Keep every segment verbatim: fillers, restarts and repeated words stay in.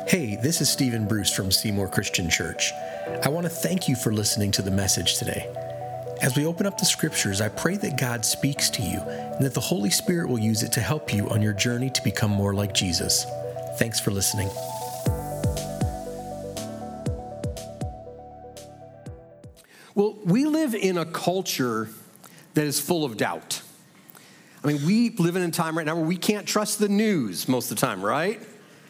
Hey, this is Stephen Bruce from Seymour Christian Church. I want to thank you for listening to the message today. As we open up the scriptures, I pray that God speaks to you and that the Holy Spirit will use it to help you on your journey to become more like Jesus. Thanks for listening. Well, we live in a culture that is full of doubt. I mean, we live in a time right now where we can't trust the news most of the time, right?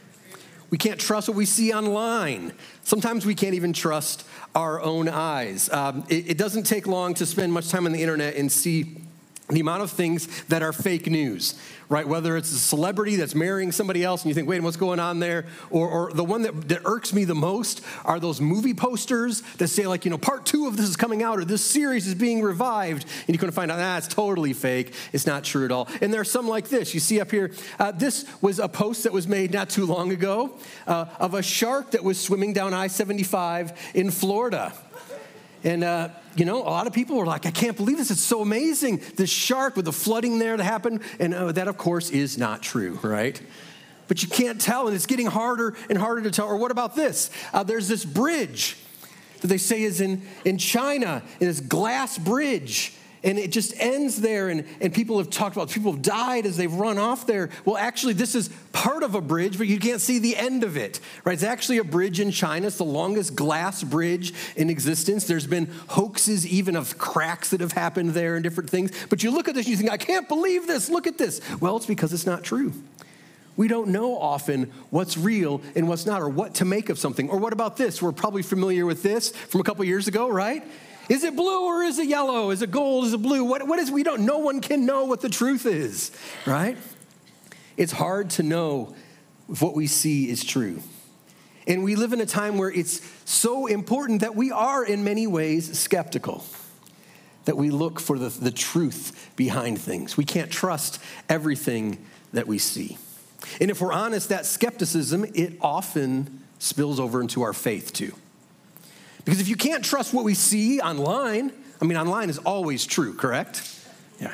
We can't trust what we see online. Sometimes we can't even trust our own eyes. Um, it, it doesn't take long to spend much time on the internet and see the amount of things that are fake news, right? Whether it's a celebrity that's marrying somebody else and you think, wait, what's going on there? Or, or the one that, that irks me the most are those movie posters that say like, you know, part two of this is coming out or this series is being revived. And you're going to find out, ah, it's totally fake. It's not true at all. And there are some like this. You see up here, uh, this was a post that was made not too long ago uh, of a shark that was swimming down I seventy-five in Florida. And, uh, you know, a lot of people were like, I can't believe this. It's so amazing. This shark with the flooding there that happened. And uh, that, of course, is not true, right? But you can't tell, and it's getting harder and harder to tell. Or what about this? Uh, there's this bridge that they say is in, in China, in this glass bridge. And it just ends there, and, and people have talked about people have died as they've run off there. Well, actually, this is part of a bridge, but you can't see the end of it, right? It's actually a bridge in China. It's the longest glass bridge in existence. There's been hoaxes even of cracks that have happened there and different things. But you look at this and you think, I can't believe this. Look at this. Well, it's because it's not true. We don't know often what's real and what's not, or what to make of something. Or what about this? We're probably familiar with this from a couple years ago, right? Is it blue or is it yellow? Is it gold? Is it blue? What, what is, we don't, no one can know what the truth is, right? It's hard to know if what we see is true. And we live in a time where it's so important that we are in many ways skeptical, that we look for the, the truth behind things. We can't trust everything that we see. And if we're honest, that skepticism, it often spills over into our faith too. Because if you can't trust what we see online, I mean, online is always true, correct? Yeah.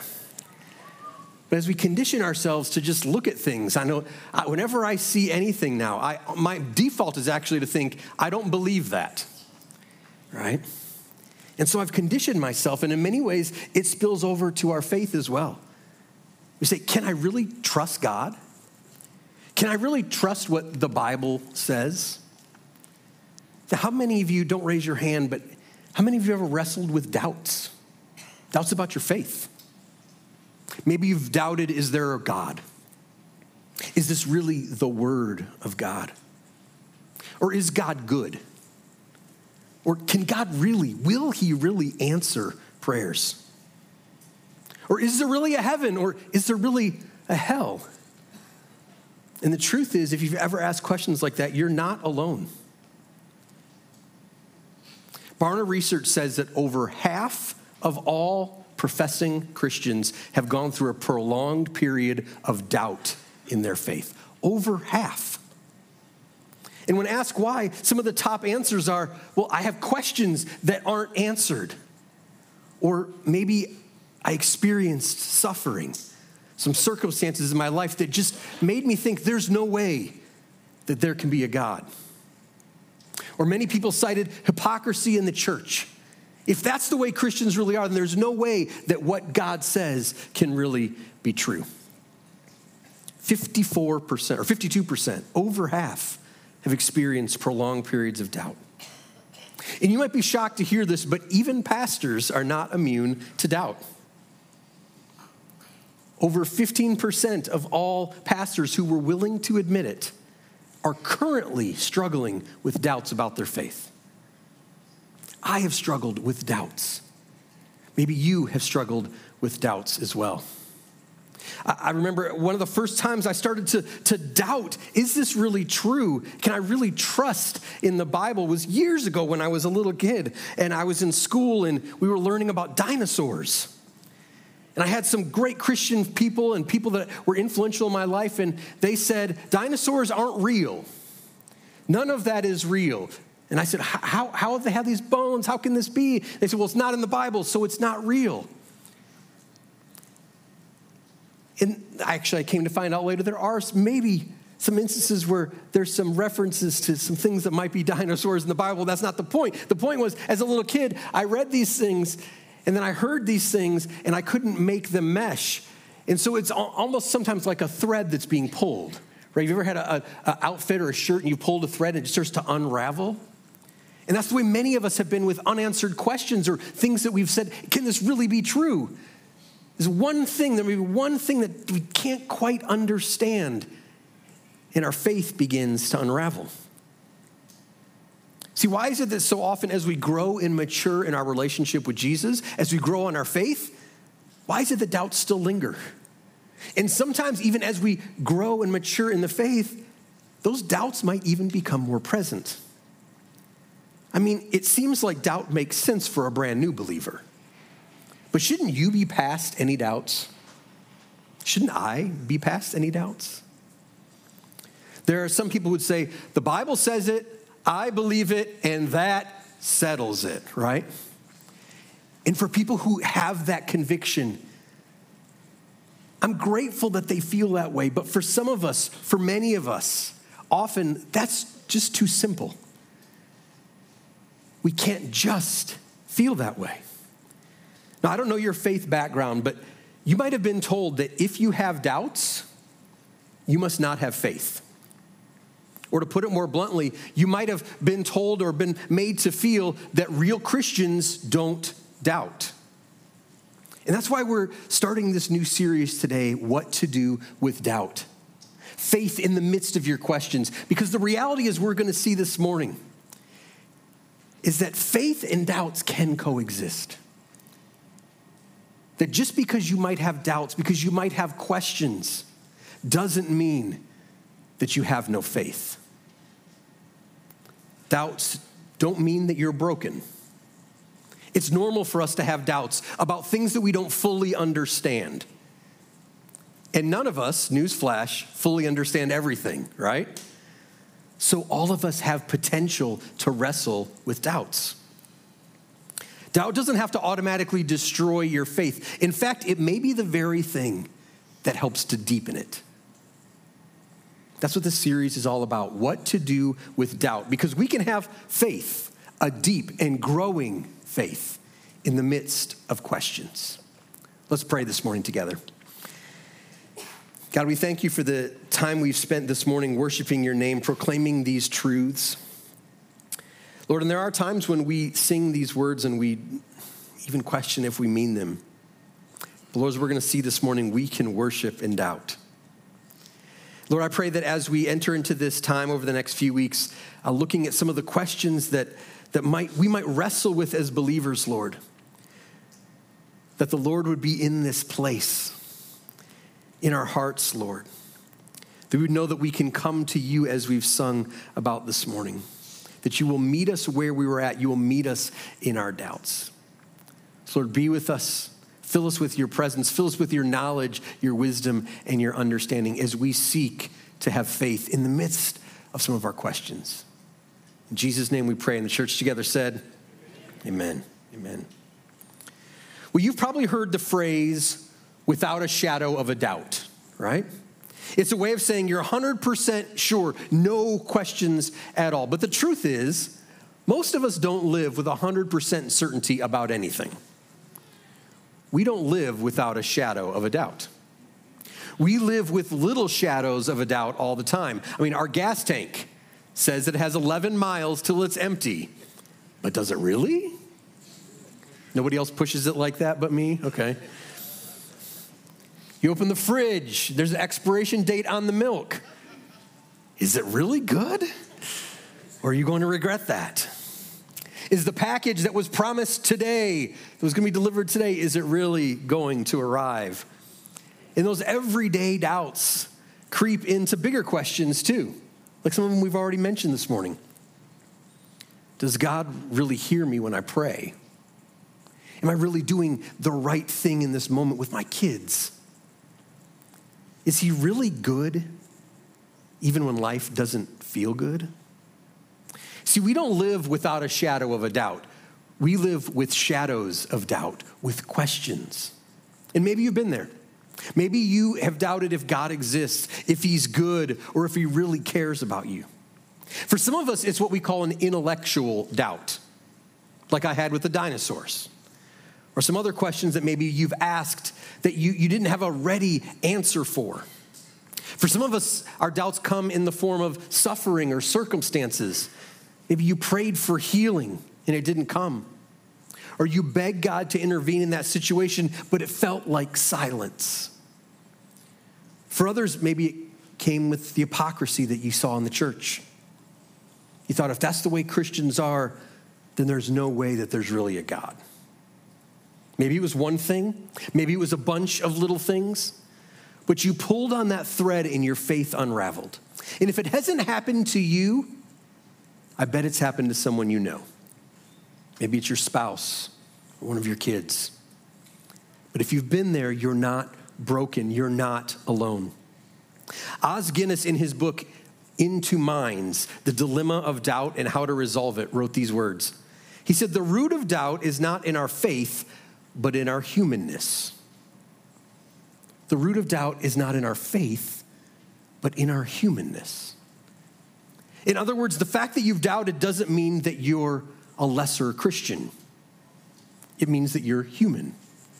But as we condition ourselves to just look at things, I know I, whenever I see anything now, I, my default is actually to think, I don't believe that, right? And so I've conditioned myself, and in many ways, it spills over to our faith as well. We say, can I really trust God? Can I really trust what the Bible says? How many of you, don't raise your hand, but how many of you ever wrestled with doubts? Doubts about your faith. Maybe you've doubted, is there a God? Is this really the word of God? Or is God good? Or can God really, will he really answer prayers? Or is there really a heaven? Or is there really a hell? And the truth is, if you've ever asked questions like that, you're not alone. Barna research says that over half of all professing Christians have gone through a prolonged period of doubt in their faith. Over half. And when asked why, some of the top answers are, well, I have questions that aren't answered. Or maybe I experienced suffering, some circumstances in my life that just made me think there's no way that there can be a God. Or many people cited hypocrisy in the church. If that's the way Christians really are, then there's no way that what God says can really be true. fifty-four percent or fifty-two percent, over half, have experienced prolonged periods of doubt. And you might be shocked to hear this, but even pastors are not immune to doubt. Over fifteen percent of all pastors who were willing to admit it are currently struggling with doubts about their faith. I have struggled with doubts. Maybe you have struggled with doubts as well. I remember one of the first times I started to, to doubt, is this really true? Can I really trust in the Bible? Was years ago when I was a little kid and I was in school and we were learning about dinosaurs. And I had some great Christian people and people that were influential in my life, and they said, dinosaurs aren't real. None of that is real. And I said, how, how have they had these bones? How can this be? They said, well, it's not in the Bible, so it's not real. And actually, I came to find out later there are maybe some instances where there's some references to some things that might be dinosaurs in the Bible. That's not the point. The point was, as a little kid, I read these things, and then I heard these things, and I couldn't make them mesh. And so it's almost sometimes like a thread that's being pulled, right? Have you ever had a, a, a outfit or a shirt, and you pulled a thread, and it starts to unravel? And that's the way many of us have been with unanswered questions or things that we've said, can this really be true? There's one thing, there may be one thing that we can't quite understand, and our faith begins to unravel. See, why is it that so often as we grow and mature in our relationship with Jesus, as we grow in our faith, why is it that doubts still linger? And sometimes even as we grow and mature in the faith, those doubts might even become more present. I mean, it seems like doubt makes sense for a brand new believer. But shouldn't you be past any doubts? Shouldn't I be past any doubts? There are some people who would say, the Bible says it, I believe it, and that settles it, right? And for people who have that conviction, I'm grateful that they feel that way. But for some of us, for many of us, often that's just too simple. We can't just feel that way. Now, I don't know your faith background, but you might have been told that if you have doubts, you must not have faith. Or to put it more bluntly, you might have been told or been made to feel that real Christians don't doubt. And that's why we're starting this new series today, What to Do with Doubt. Faith in the midst of your questions. Because the reality is, we're going to see this morning, is that faith and doubts can coexist. That just because you might have doubts, because you might have questions, doesn't mean that you have no faith. Doubts don't mean that you're broken. It's normal for us to have doubts about things that we don't fully understand. And none of us, newsflash, fully understand everything, right? So all of us have potential to wrestle with doubts. Doubt doesn't have to automatically destroy your faith. In fact, it may be the very thing that helps to deepen it. That's what this series is all about, what to do with doubt. Because we can have faith, a deep and growing faith in the midst of questions. Let's pray this morning together. God, we thank you for the time we've spent this morning worshiping your name, proclaiming these truths. Lord, and there are times when we sing these words and we even question if we mean them. But Lord, as we're going to see this morning, we can worship in doubt. Lord, I pray that as we enter into this time over the next few weeks, uh, looking at some of the questions that, that might we might wrestle with as believers, Lord, that the Lord would be in this place, in our hearts, Lord, that we would know that we can come to you as we've sung about this morning, that you will meet us where we were at. You will meet us in our doubts. So Lord, be with us. Fill us with your presence. Fill us with your knowledge, your wisdom, and your understanding as we seek to have faith in the midst of some of our questions. In Jesus' name we pray, and the church together said, amen. Amen. Well, you've probably heard the phrase, without a shadow of a doubt, right? It's a way of saying you're one hundred percent sure, no questions at all. But the truth is, most of us don't live with one hundred percent certainty about anything. We don't live without a shadow of a doubt. We live with little shadows of a doubt all the time. I mean, our gas tank says it has eleven miles till it's empty. But does it really? Nobody else pushes it like that but me? Okay. You open the fridge, there's an expiration date on the milk. Is it really good? Or are you going to regret that? Is the package that was promised today, that was going to be delivered today, is it really going to arrive? And those everyday doubts creep into bigger questions too, like some of them we've already mentioned this morning. Does God really hear me when I pray? Am I really doing the right thing in this moment with my kids? Is he really good even when life doesn't feel good? See, we don't live without a shadow of a doubt. We live with shadows of doubt, with questions. And maybe you've been there. Maybe you have doubted if God exists, if he's good, or if he really cares about you. For some of us, it's what we call an intellectual doubt, like I had with the dinosaurs. Or some other questions that maybe you've asked that you, you didn't have a ready answer for. For some of us, our doubts come in the form of suffering or circumstances. Maybe you prayed for healing and it didn't come. Or you begged God to intervene in that situation, but it felt like silence. For others, maybe it came with the hypocrisy that you saw in the church. You thought if that's the way Christians are, then there's no way that there's really a God. Maybe it was one thing. Maybe it was a bunch of little things. But you pulled on that thread and your faith unraveled. And if it hasn't happened to you, I bet it's happened to someone you know. Maybe it's your spouse or one of your kids. But if you've been there, you're not broken. You're not alone. Os Guinness, in his book, Into Minds, The Dilemma of Doubt and How to Resolve It, wrote these words. He said, the root of doubt is not in our faith, but in our humanness. The root of doubt is not in our faith, but in our humanness. In other words, the fact that you've doubted doesn't mean that you're a lesser Christian. It means that you're human.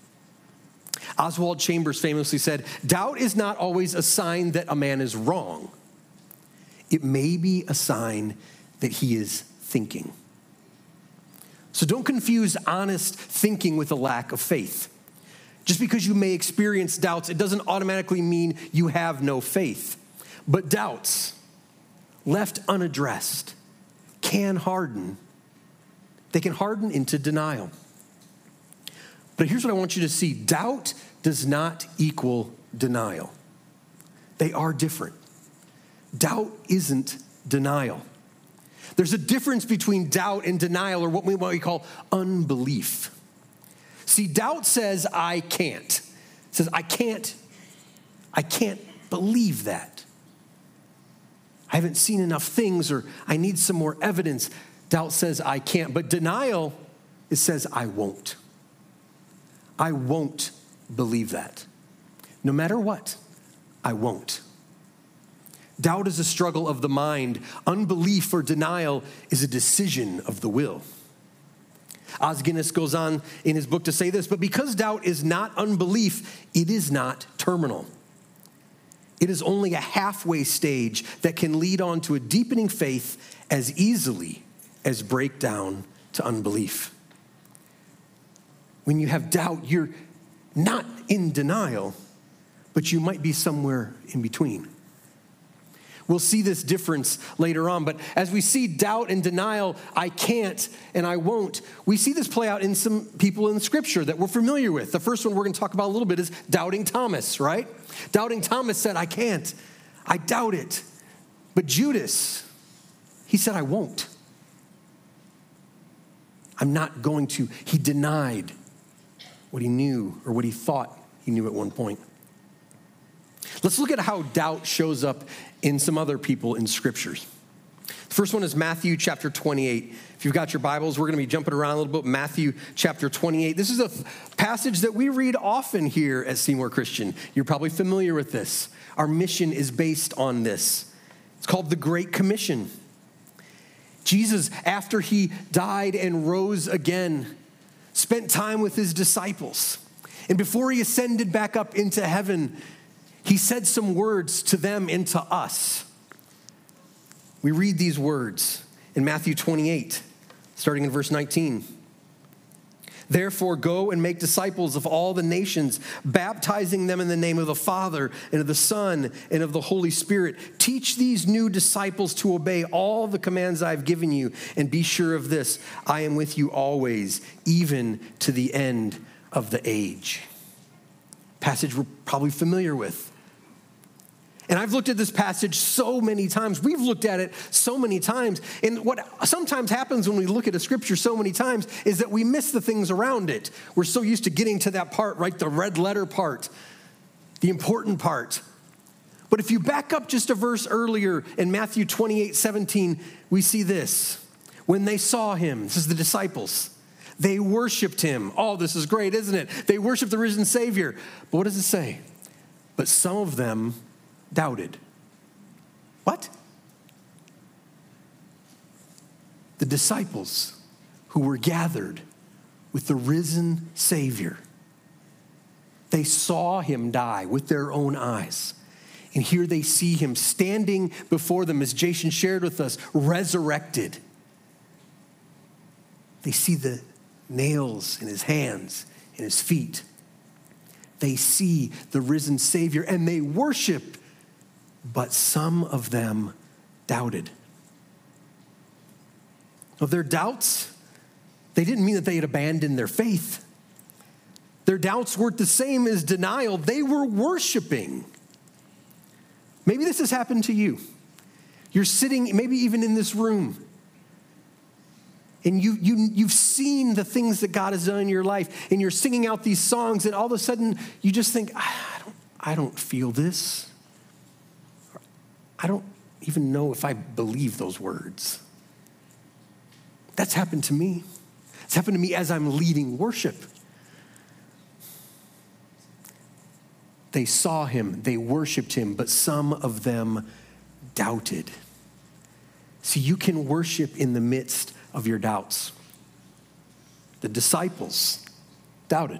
Oswald Chambers famously said, doubt is not always a sign that a man is wrong. It may be a sign that he is thinking. So don't confuse honest thinking with a lack of faith. Just because you may experience doubts, it doesn't automatically mean you have no faith. But doubts, left unaddressed, can harden. They can harden into denial. But here's what I want you to see. Doubt does not equal denial. They are different. Doubt isn't denial. There's a difference between doubt and denial, or what we, what we call unbelief. See, doubt says, I can't. It says, I can't, I can't believe that. I haven't seen enough things, or I need some more evidence. Doubt says, I can't. But denial, it says, I won't. I won't believe that. No matter what, I won't. Doubt is a struggle of the mind. Unbelief or denial is a decision of the will. Os Guinness goes on in his book to say this, but because doubt is not unbelief, it is not terminal. It is only a halfway stage that can lead on to a deepening faith as easily as breakdown to unbelief. When you have doubt, you're not in denial, but you might be somewhere in between. We'll see this difference later on, but as we see doubt and denial, I can't and I won't, we see this play out in some people in Scripture that we're familiar with. The first one we're going to talk about a little bit is Doubting Thomas, right? Doubting Thomas said, I can't, I doubt it. But Judas, he said, I won't. I'm not going to. He denied what he knew or what he thought he knew at one point. Let's look at how doubt shows up in some other people in Scriptures. The first one is Matthew chapter twenty-eight. If you've got your Bibles, we're going to be jumping around a little bit. Matthew chapter twenty-eight. This is a passage that we read often here at Seymour Christian. You're probably familiar with this. Our mission is based on this. It's called the Great Commission. Jesus, after he died and rose again, spent time with his disciples. And before he ascended back up into heaven, he said some words to them and to us. We read these words in Matthew twenty-eight, starting in verse nineteen. Therefore, go and make disciples of all the nations, baptizing them in the name of the Father and of the Son and of the Holy Spirit. Teach these new disciples to obey all the commands I've given you, and be sure of this, I am with you always, even to the end of the age. Passage we're probably familiar with. And I've looked at this passage so many times. We've looked at it so many times. And what sometimes happens when we look at a scripture so many times is that we miss the things around it. We're so used to getting to that part, right? The red letter part, the important part. But if you back up just a verse earlier in Matthew twenty-eight seventeen, we see this. When they saw him, this is the disciples, they worshiped him. Oh, this is great, isn't it? They worshiped the risen Savior. But what does it say? but some of them doubted. What? The disciples who were gathered with the risen Savior, they saw him die with their own eyes. And here they see him standing before them, as Jason shared with us, resurrected. They see the nails in his hands and his feet. They see the risen Savior and they worship, but some of them doubted. Of their doubts, they didn't mean that they had abandoned their faith. Their doubts weren't the same as denial. They were worshiping. Maybe this has happened to you. You're sitting, maybe even in this room, and you, you, you've seen the things that God has done in your life, and you're singing out these songs, and all of a sudden, you just think, I don't, I don't feel this. I don't even know if I believe those words. That's happened to me. It's happened to me as I'm leading worship. They saw him, they worshiped him, but some of them doubted. See, you can worship in the midst of your doubts. The disciples doubted.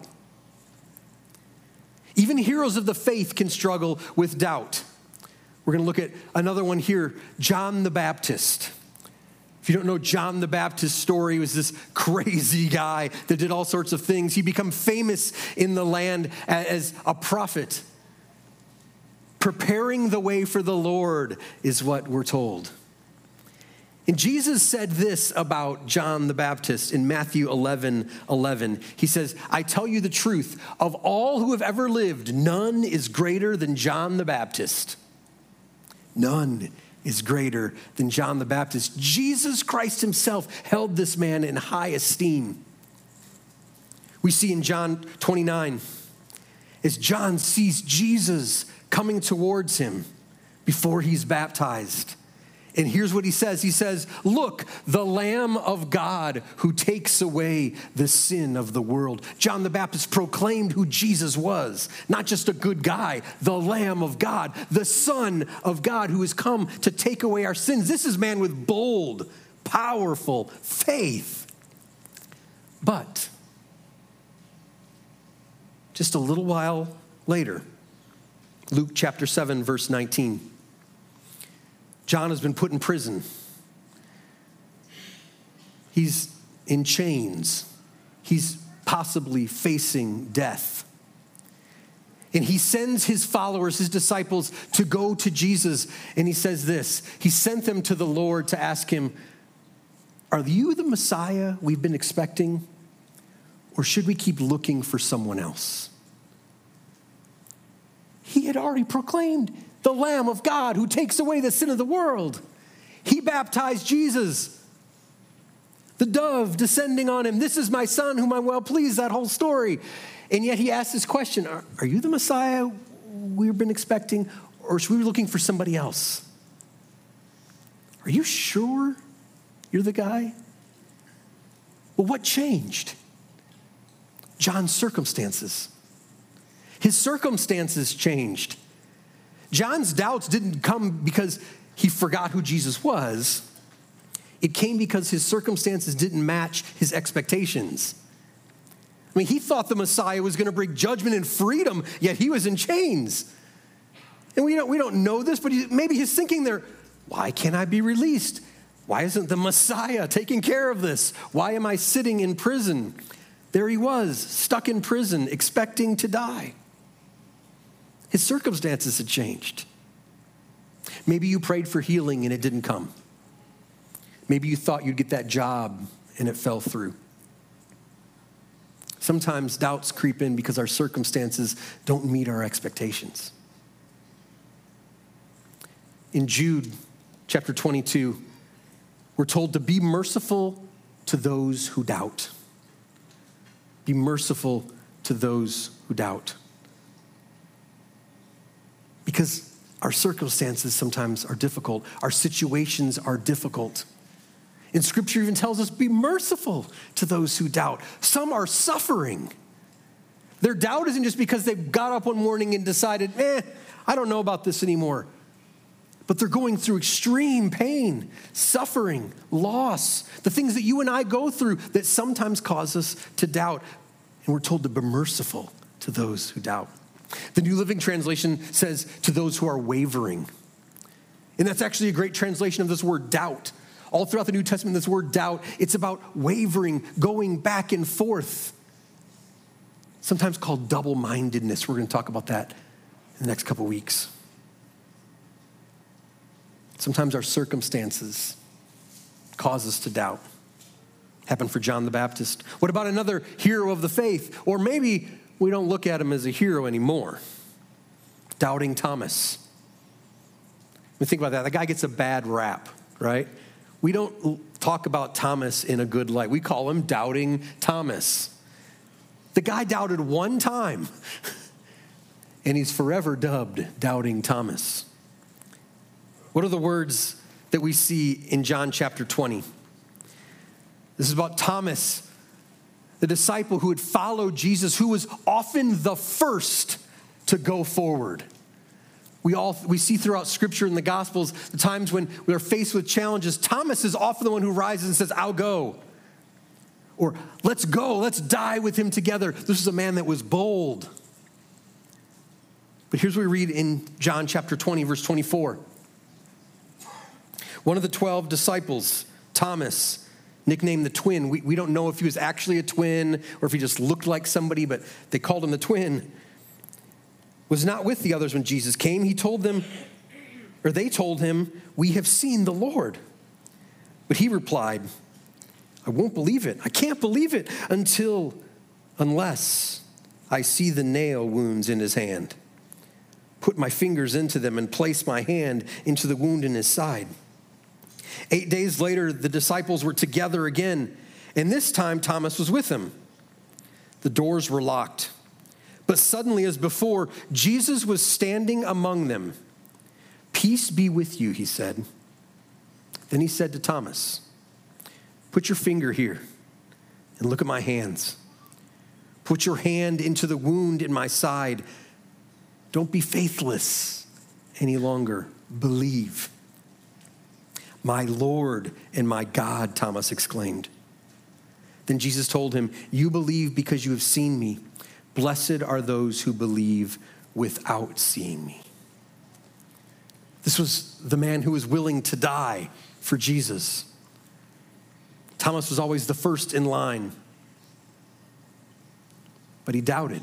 Even heroes of the faith can struggle with doubt. We're going to look at another one here, John the Baptist. If you don't know John the Baptist's story, he was this crazy guy that did all sorts of things. He became famous in the land as a prophet. Preparing the way for the Lord is what we're told. And Jesus said this about John the Baptist in Matthew eleven eleven. He says, I tell you the truth, of all who have ever lived, none is greater than John the Baptist. None is greater than John the Baptist. Jesus Christ himself held this man in high esteem. We see in John twenty-nine, as John sees Jesus coming towards him before he's baptized. And here's what he says. He says, look, the Lamb of God who takes away the sin of the world. John the Baptist proclaimed who Jesus was. Not just a good guy, the Lamb of God, the Son of God who has come to take away our sins. This is a man with bold, powerful faith. But just a little while later, Luke chapter seven, verse nineteen, John has been put in prison. He's in chains. He's possibly facing death. And he sends his followers, his disciples, to go to Jesus. And he says this. He sent them to the Lord to ask him, are you the Messiah we've been expecting? Or should we keep looking for someone else? He had already proclaimed the Lamb of God who takes away the sin of the world. He baptized Jesus. The dove descending on him. This is my son whom I'm well pleased, that whole story. And yet he asked this question, are, are you the Messiah we've been expecting, or should we be looking for somebody else? Are you sure you're the guy? Well, what changed? John's circumstances. His circumstances changed. John's doubts didn't come because he forgot who Jesus was. It came because his circumstances didn't match his expectations. I mean, he thought the Messiah was going to bring judgment and freedom, yet he was in chains. And we don't, we don't know this, but he, maybe he's thinking there, why can't I be released? Why isn't the Messiah taking care of this? Why am I sitting in prison? There he was, stuck in prison, expecting to die. His circumstances had changed. Maybe you prayed for healing and it didn't come. Maybe you thought you'd get that job and it fell through. Sometimes doubts creep in because our circumstances don't meet our expectations. In Jude chapter twenty-two, we're told to be merciful to those who doubt. Be merciful to those who doubt. Because our circumstances sometimes are difficult. Our situations are difficult. And Scripture even tells us, be merciful to those who doubt. Some are suffering. Their doubt isn't just because they got up one morning and decided, eh, I don't know about this anymore. But they're going through extreme pain, suffering, loss, the things that you and I go through that sometimes cause us to doubt. And we're told to be merciful to those who doubt. The New Living Translation says, to those who are wavering. And that's actually a great translation of this word doubt. All throughout the New Testament, this word doubt, it's about wavering, going back and forth. Sometimes called double-mindedness. We're going to talk about that in the next couple weeks. Sometimes our circumstances cause us to doubt. Happened for John the Baptist. What about another hero of the faith? Or maybe we don't look at him as a hero anymore. Doubting Thomas. We think about that. That guy gets a bad rap, right? We don't talk about Thomas in a good light. We call him Doubting Thomas. The guy doubted one time, and he's forever dubbed Doubting Thomas. What are the words that we see in John chapter twenty? This is about Thomas, the disciple who had followed Jesus, who was often the first to go forward. We all we see throughout Scripture and the Gospels the times when we are faced with challenges. Thomas is often the one who rises and says, I'll go. Or let's go, let's die with him together. This is a man that was bold. But here's what we read in John chapter twenty, verse twenty-four. One of the twelve disciples, Thomas, nicknamed the twin. We, we don't know if he was actually a twin or if he just looked like somebody, but they called him the twin, was not with the others when Jesus came. He told them, or they told him, we have seen the Lord. But he replied, I won't believe it. I can't believe it until, unless I see the nail wounds in his hand, put my fingers into them and place my hand into the wound in his side. Eight days later, the disciples were together again, and this time Thomas was with them. The doors were locked, but suddenly, as before, Jesus was standing among them. Peace be with you, he said. Then he said to Thomas, put your finger here and look at my hands. Put your hand into the wound in my side. Don't be faithless any longer. Believe. My Lord and my God, Thomas exclaimed. Then Jesus told him, you believe because you have seen me. Blessed are those who believe without seeing me. This was the man who was willing to die for Jesus. Thomas was always the first in line, but he doubted.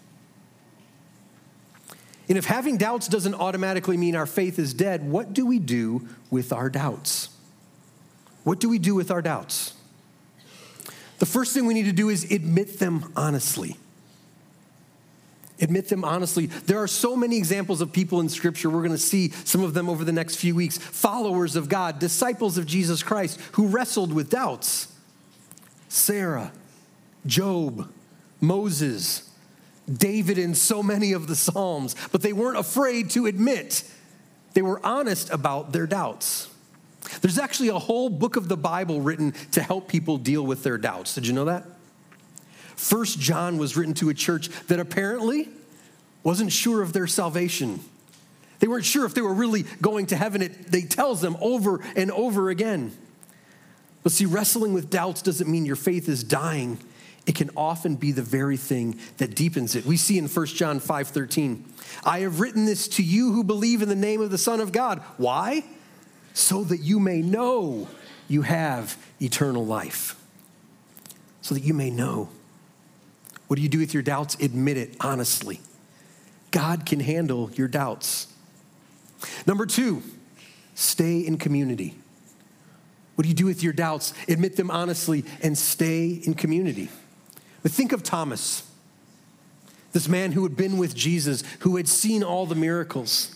And if having doubts doesn't automatically mean our faith is dead, what do we do with our doubts? What do we do with our doubts? The first thing we need to do is admit them honestly. Admit them honestly. There are so many examples of people in Scripture. We're going to see some of them over the next few weeks. Followers of God, disciples of Jesus Christ, who wrestled with doubts. Sarah, Job, Moses, David in so many of the Psalms, but they weren't afraid to admit. They were honest about their doubts. There's actually a whole book of the Bible written to help people deal with their doubts. Did you know that? First John was written to a church that apparently wasn't sure of their salvation. They weren't sure if they were really going to heaven. It they tells them over and over again. But see, wrestling with doubts doesn't mean your faith is dying. It can often be the very thing that deepens it. We see in First John five thirteen, I have written this to you who believe in the name of the Son of God. Why? So that you may know you have eternal life. So that you may know. What do you do with your doubts? Admit it honestly. God can handle your doubts. Number two, stay in community. What do you do with your doubts? Admit them honestly and stay in community. But think of Thomas, this man who had been with Jesus, who had seen all the miracles.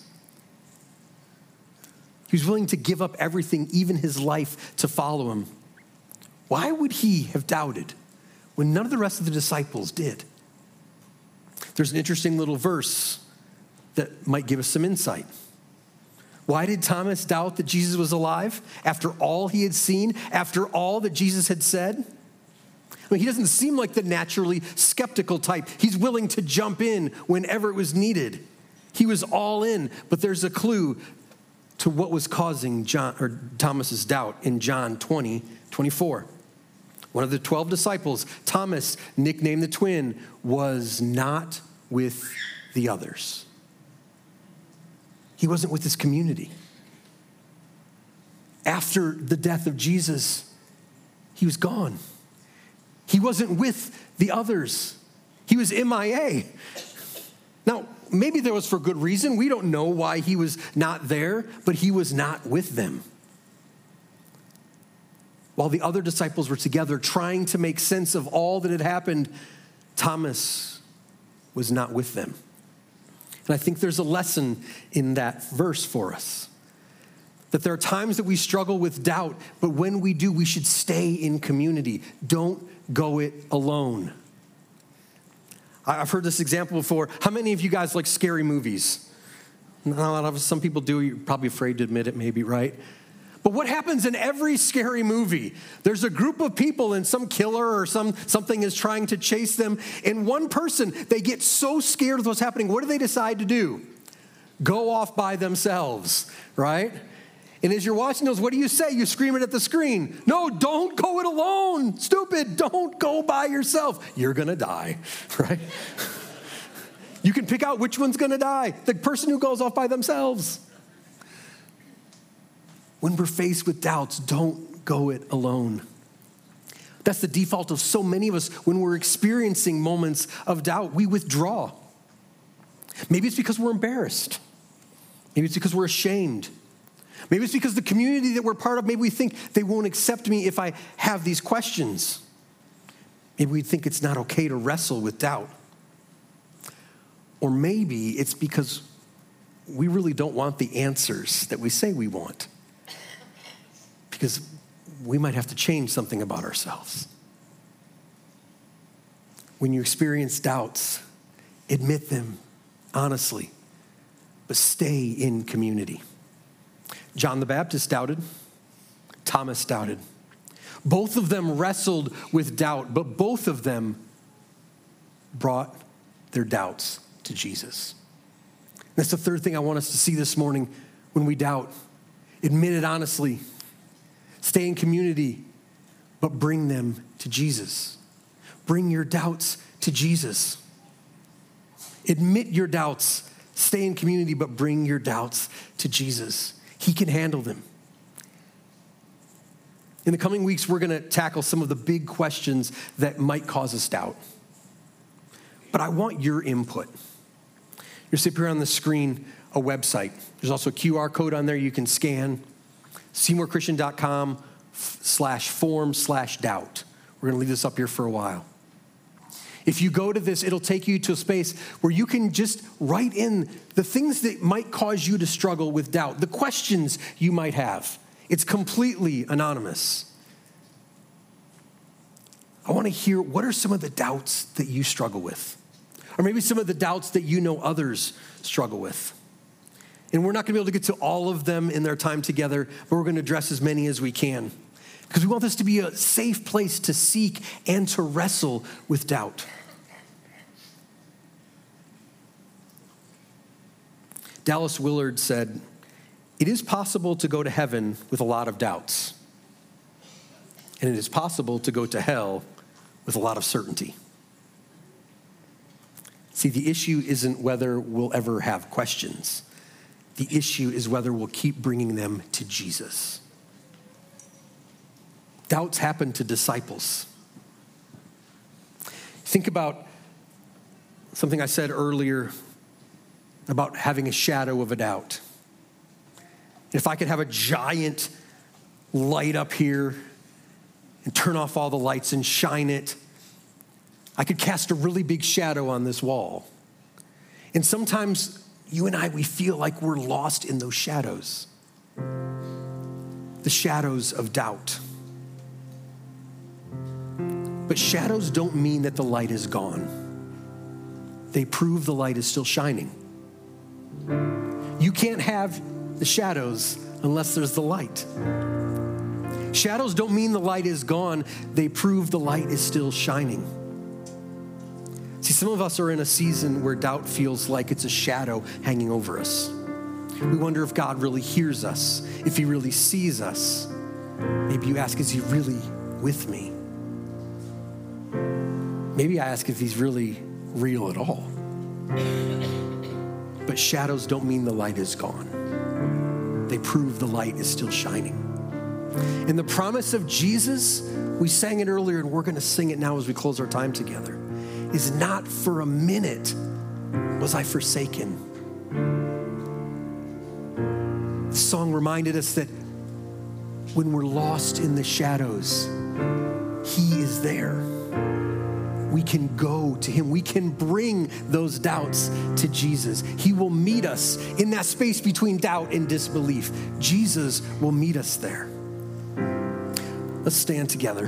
He was willing to give up everything, even his life, to follow him. Why would he have doubted when none of the rest of the disciples did? There's an interesting little verse that might give us some insight. Why did Thomas doubt that Jesus was alive after all he had seen, after all that Jesus had said? I mean, he doesn't seem like the naturally skeptical type. He's willing to jump in whenever it was needed. He was all in, but there's a clue to what was causing John or Thomas's doubt in John twenty, twenty-four. One of the twelve disciples, Thomas, nicknamed the twin, was not with the others. He wasn't with his community. After the death of Jesus, he was gone. He wasn't with the others. He was M I A. Now, maybe there was for good reason. We don't know why he was not there, but he was not with them. While the other disciples were together trying to make sense of all that had happened, Thomas was not with them. And I think there's a lesson in that verse for us. That there are times that we struggle with doubt, but when we do, we should stay in community. Don't go it alone. I've heard this example before. How many of you guys like scary movies? Not a lot of us. Some people do. You're probably afraid to admit it, maybe, right? But what happens in every scary movie? There's a group of people and some killer or some something is trying to chase them. And one person, they get so scared of what's happening. What do they decide to do? Go off by themselves, right? And as you're watching those, what do you say? You scream it at the screen. No, don't go it alone. Stupid, don't go by yourself. You're going to die, right? You can pick out which one's going to die. The person who goes off by themselves. When we're faced with doubts, don't go it alone. That's the default of so many of us when we're experiencing moments of doubt. We withdraw. Maybe it's because we're embarrassed. Maybe it's because we're ashamed. Maybe it's because the community that we're part of, maybe we think they won't accept me if I have these questions. Maybe we think it's not okay to wrestle with doubt. Or maybe it's because we really don't want the answers that we say we want. Because we might have to change something about ourselves. When you experience doubts, admit them honestly, but stay in community. John the Baptist doubted. Thomas doubted. Both of them wrestled with doubt, but both of them brought their doubts to Jesus. That's the third thing I want us to see this morning when we doubt. Admit it honestly. Stay in community, but bring them to Jesus. Bring your doubts to Jesus. Admit your doubts. Stay in community, but bring your doubts to Jesus. He can handle them. In the coming weeks, we're going to tackle some of the big questions that might cause us doubt. But I want your input. You'll see up here on the screen a website. There's also a Q R code on there you can scan. Seymour Christian dot com slash form slash doubt. We're going to leave this up here for a while. If you go to this, it'll take you to a space where you can just write in the things that might cause you to struggle with doubt, the questions you might have. It's completely anonymous. I want to hear, what are some of the doubts that you struggle with? Or maybe some of the doubts that you know others struggle with. And we're not going to be able to get to all of them in their time together, but we're going to address as many as we can. Because we want this to be a safe place to seek and to wrestle with doubt. Dallas Willard said, "It is possible to go to heaven with a lot of doubts. And it is possible to go to hell with a lot of certainty." See, the issue isn't whether we'll ever have questions. The issue is whether we'll keep bringing them to Jesus. Doubts happen to disciples. Think about something I said earlier about having a shadow of a doubt. If I could have a giant light up here and turn off all the lights and shine it, I could cast a really big shadow on this wall. And sometimes you and I, we feel like we're lost in those shadows. The shadows of doubt. But shadows don't mean that the light is gone. They prove the light is still shining. You can't have the shadows unless there's the light. Shadows don't mean the light is gone. They prove the light is still shining. See, some of us are in a season where doubt feels like it's a shadow hanging over us. We wonder if God really hears us, if he really sees us. Maybe you ask, is he really with me? Maybe I ask if he's really real at all. But shadows don't mean the light is gone. They prove the light is still shining. And the promise of Jesus, we sang it earlier and we're going to sing it now as we close our time together, is not for a minute was I forsaken. The song reminded us that when we're lost in the shadows, he is there. We can go to him. We can bring those doubts to Jesus. He will meet us in that space between doubt and disbelief. Jesus will meet us there. Let's stand together.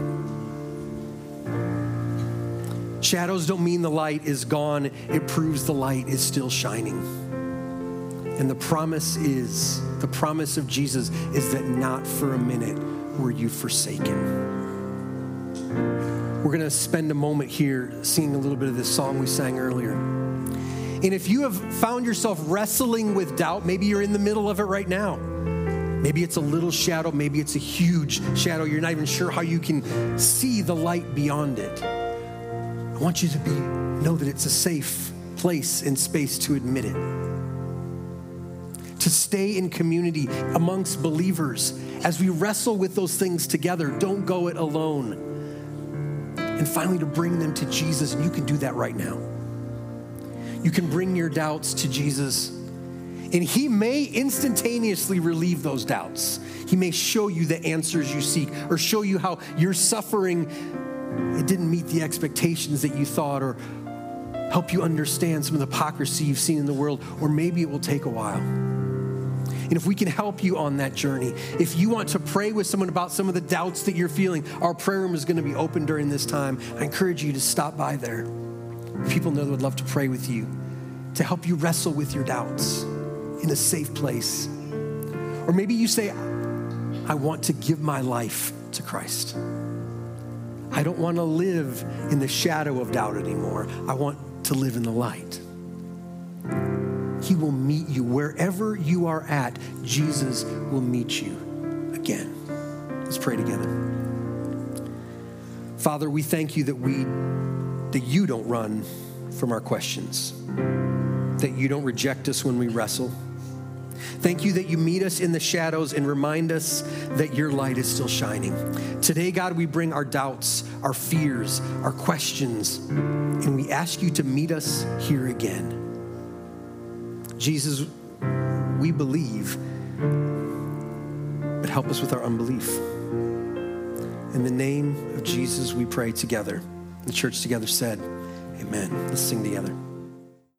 Shadows don't mean the light is gone. It proves the light is still shining. And the promise is, the promise of Jesus is that not for a minute were you forsaken. We're going to spend a moment here singing a little bit of this song we sang earlier. And if you have found yourself wrestling with doubt, maybe you're in the middle of it right now. Maybe it's a little shadow, maybe it's a huge shadow. You're not even sure how you can see the light beyond it. I want you to be know that it's a safe place and space to admit it. To stay in community amongst believers as we wrestle with those things together. Don't go it alone. And finally, to bring them to Jesus, and you can do that right now. You can bring your doubts to Jesus, and he may instantaneously relieve those doubts. He may show you the answers you seek, or show you how your suffering, it didn't meet the expectations that you thought, or help you understand some of the hypocrisy you've seen in the world, or maybe it will take a while. And if we can help you on that journey, if you want to pray with someone about some of the doubts that you're feeling, our prayer room is going to be open during this time. I encourage you to stop by there. People know they would love to pray with you, to help you wrestle with your doubts in a safe place. Or maybe you say, I want to give my life to Christ. I don't want to live in the shadow of doubt anymore. I want to live in the light. He will meet you wherever you are at. Jesus will meet you again. Let's pray together. Father, we thank you that we, that you don't run from our questions, that you don't reject us when we wrestle. Thank you that you meet us in the shadows and remind us that your light is still shining. Today, God, we bring our doubts, our fears, our questions, and we ask you to meet us here again. Jesus, we believe, but help us with our unbelief. In the name of Jesus, we pray together. The church together said, amen. Let's sing together.